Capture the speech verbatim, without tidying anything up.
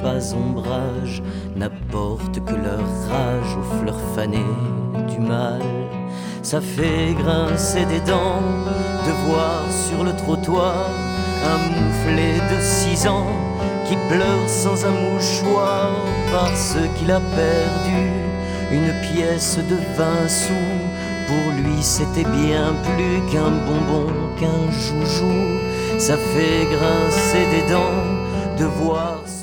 pas ombrage n'apportent que leur rage aux fleurs fanées du mal. Ça fait grincer des dents de voir sur le trottoir un mouflé de six ans qui pleure sans un mouchoir parce qu'il a perdu une pièce de vingt sous. Pour lui c'était bien plus qu'un bonbon, qu'un joujou. Ça fait grincer des dents de voir